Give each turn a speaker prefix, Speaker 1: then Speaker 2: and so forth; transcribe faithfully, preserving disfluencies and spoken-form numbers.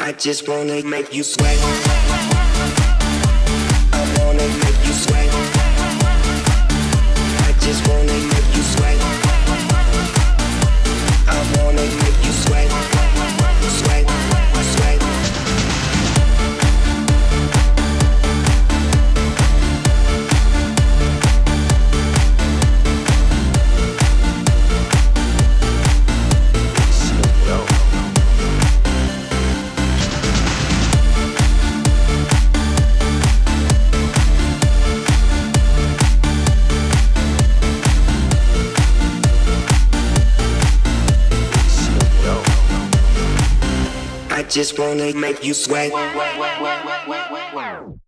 Speaker 1: I just wanna make you sweat. I wanna make you sweat. I just wanna make you sweat. I wanna make you sweat. Sweat, sweat. I just wanna make you sweat.